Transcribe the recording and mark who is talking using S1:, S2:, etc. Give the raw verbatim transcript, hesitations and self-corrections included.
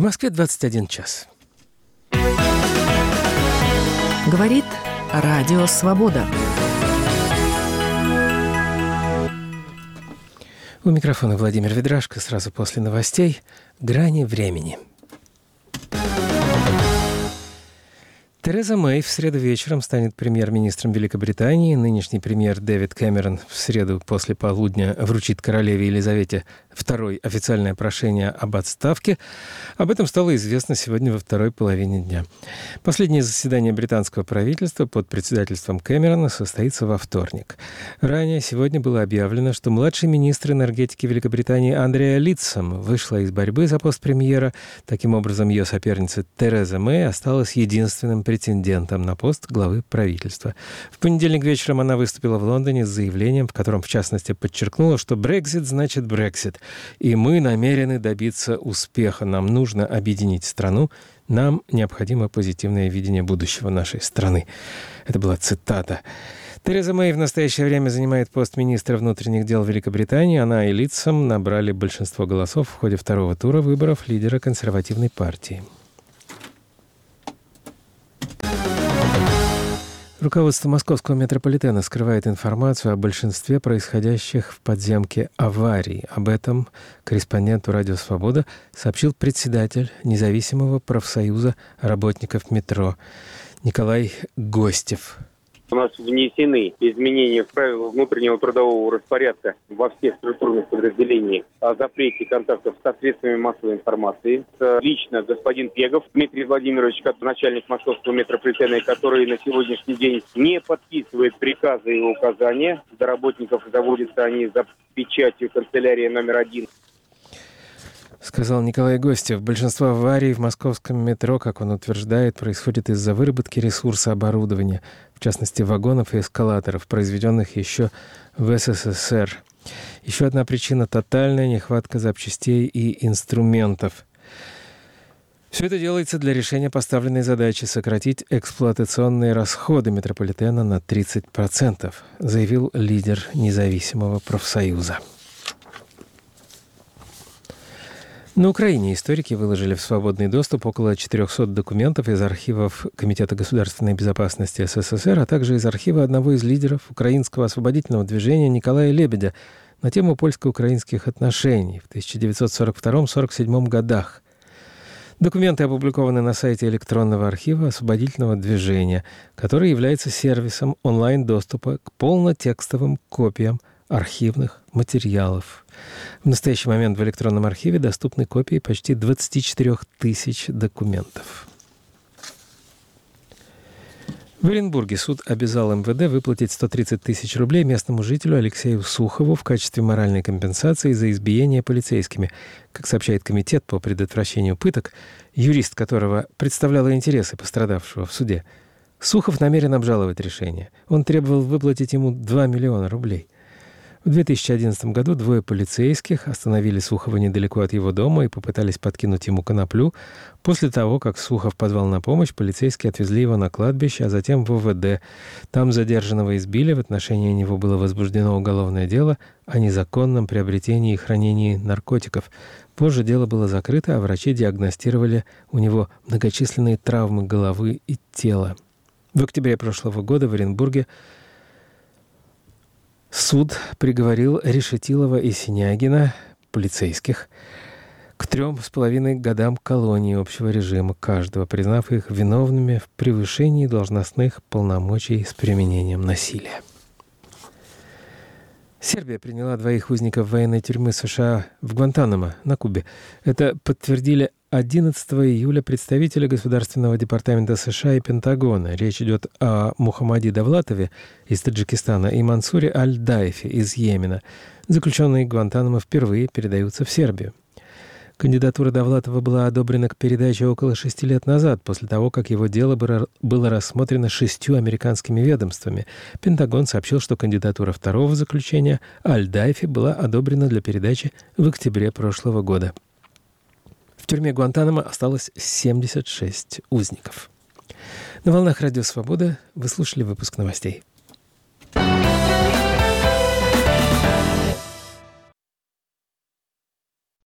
S1: Москве двадцать один час.
S2: Говорит Радио Свобода.
S1: У микрофона Владимир Ведрашко. Сразу после новостей «Грани времени». Тереза Мэй в среду вечером станет премьер-министром Великобритании. Нынешний премьер Дэвид Кэмерон в среду после полудня вручит королеве Елизавете второе официальное прошение об отставке. Об этом стало известно сегодня во второй половине дня. Последнее заседание британского правительства под председательством Кэмерона состоится во вторник. Ранее сегодня было объявлено, что младший министр энергетики Великобритании Андреа Литсом вышла из борьбы за пост премьера. Таким образом, ее соперница Тереза Мэй осталась единственным претендентом на пост главы правительства. В понедельник вечером она выступила в Лондоне с заявлением, в котором, в частности, подчеркнула, что Брексит значит Брексит, и мы намерены добиться успеха. Нам нужно объединить страну, нам необходимо позитивное видение будущего нашей страны. Это была цитата. Тереза Мэй в настоящее время занимает пост министра внутренних дел Великобритании. Она и Литсом набрали большинство голосов в ходе второго тура выборов лидера консервативной партии. Руководство московского метрополитена скрывает информацию о большинстве происходящих в подземке аварий. Об этом корреспонденту «Радио Свобода» сообщил председатель независимого профсоюза работников метро Николай Гостев.
S3: У нас внесены изменения в правила внутреннего трудового распорядка во всех структурных подразделениях о запрете контактов со средствами массовой информации. Лично господин Пегов Дмитрий Владимирович, как начальник московского метрополитена, который на сегодняшний день не подписывает приказы и указания. До работников заводятся они за печатью канцелярии номер один.
S1: Сказал Николай Гостев. Большинство аварий в московском метро, как он утверждает, происходит из-за выработки ресурса оборудования, в частности вагонов и эскалаторов, произведенных еще в СССР. Еще одна причина – тотальная нехватка запчастей и инструментов. Все это делается для решения поставленной задачи сократить эксплуатационные расходы метрополитена на тридцать процентов, заявил лидер независимого профсоюза. На Украине историки выложили в свободный доступ около четыреста документов из архивов Комитета государственной безопасности СССР, а также из архива одного из лидеров украинского освободительного движения Николая Лебедя на тему польско-украинских отношений в тысяча девятьсот сорок втором — сорок седьмом годах. Документы опубликованы на сайте электронного архива освободительного движения, который является сервисом онлайн-доступа к полнотекстовым копиям архивных материалов. В настоящий момент в электронном архиве доступны копии почти двадцати четырёх тысяч документов. В Оренбурге суд обязал эм вэ дэ выплатить сто тридцать тысяч рублей местному жителю Алексею Сухову в качестве моральной компенсации за избиение полицейскими. Как сообщает Комитет по предотвращению пыток, юрист которого представлял интересы пострадавшего в суде, Сухов намерен обжаловать решение. Он требовал выплатить ему два миллиона рублей. В две тысячи одиннадцатом году двое полицейских остановили Сухова недалеко от его дома и попытались подкинуть ему коноплю. После того, как Сухов позвал на помощь, полицейские отвезли его на кладбище, а затем в о вэ дэ. Там задержанного избили, в отношении него было возбуждено уголовное дело о незаконном приобретении и хранении наркотиков. Позже дело было закрыто, а врачи диагностировали у него многочисленные травмы головы и тела. В октябре прошлого года в Оренбурге суд приговорил Решетилова и Синягина, полицейских, к трем с половиной годам колонии общего режима каждого, признав их виновными в превышении должностных полномочий с применением насилия. Сербия приняла двоих узников военной тюрьмы США в Гуантанамо на Кубе. Это подтвердили одиннадцатого июля представители Государственного департамента США и Пентагона. Речь идет о Мухаммаде Давлатове из Таджикистана и Мансуре Аль-Дайфе из Йемена. Заключенные Гуантанамо впервые передаются в Сербию. Кандидатура Давлатова была одобрена к передаче около шести лет назад, после того, как его дело было рассмотрено шестью американскими ведомствами. Пентагон сообщил, что кандидатура второго заключения Аль-Дайфи была одобрена для передачи в октябре прошлого года. В тюрьме Гуантанамо осталось семьдесят шесть узников. На волнах Радио Свобода вы слушали выпуск новостей.